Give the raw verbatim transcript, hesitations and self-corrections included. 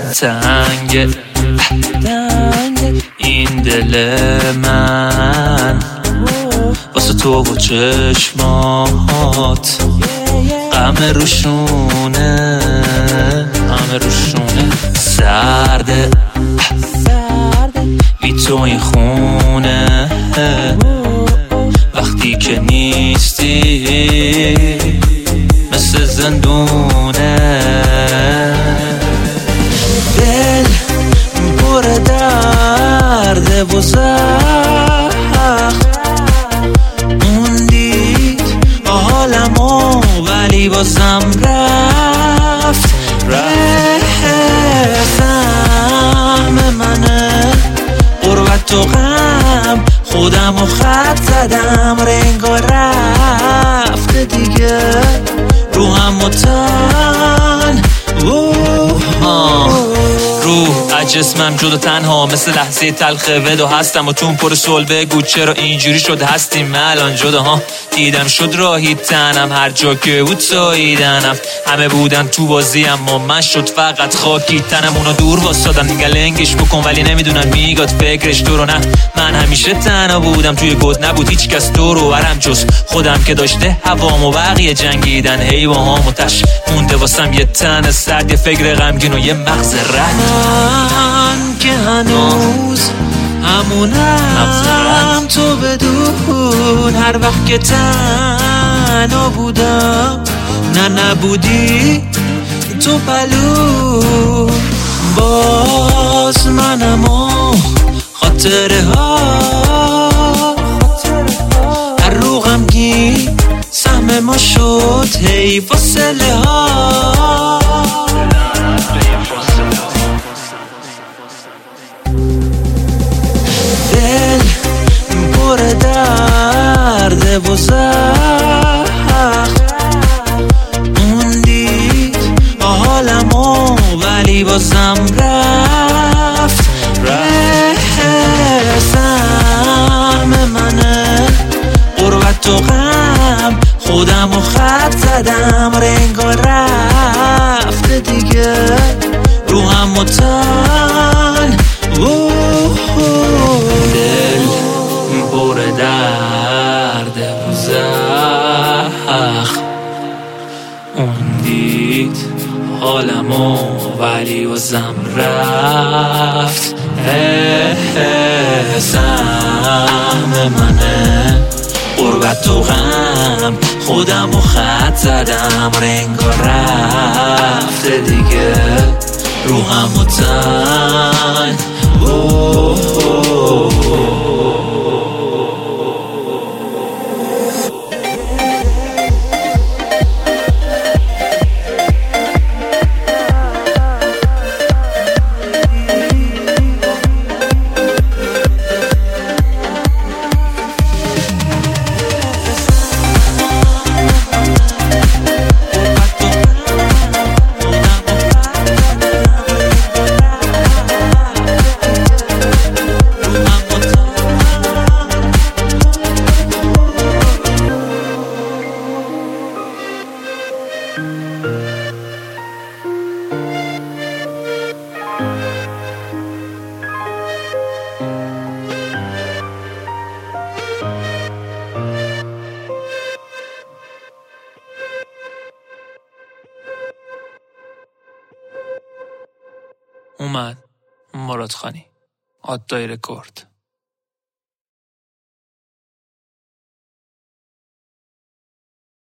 تنگ این دل من واسه تو و چشمات غم روشونه غم روشونه سرده بی تو این خونه وقتی که نیستی مثل زندونه دل پر درده و سخت موندید حالمو ولی بازم رفت رسم منه غربت و غم خودم و خط زدم رنگا رفته دیگه روحم و تن روح از جسمم جدا تنها مثل لحظه تلخ ودا هستم و تون پر سول بگو چرا اینجوری شد هستیم من الان جدا ها دیدم شد راهی تنم هر جا که بود ساییدنم همه بودن تو بازی اما من شد فقط خاکی تنم اونا دور واسادن میگن لنگش بکن ولی نمیدونن میگاد فکرش تو رو نه من همیشه تنها بودم توی گود نبود هیچ کس تو رو برم جز خودم که داشته هوام و بقیه جنگیدن هی با هم و تش مونده واسم یه تن سرد یه فکر غمگین و یه مغز رد من که هنوز همونم تو بدون هر وقت که تنها بودم نه نبودی تو پلو باز منم و خاطره ها هر رو غمگین سهم ما شد هی فاصله ها دل پر درده و سخت موندید حالمو ولی بازم رفت رسم منه غربت و غم خودم و خط زدم رنگا رفته دیگه روحم و تن دل پر درده و زخم موندید حالمو ولی بازم رفت سهم منه غربت و غم خودم و خط زدم رنگا رفته دیگه روحم و تن اومد مراد خانی آدای رکورد.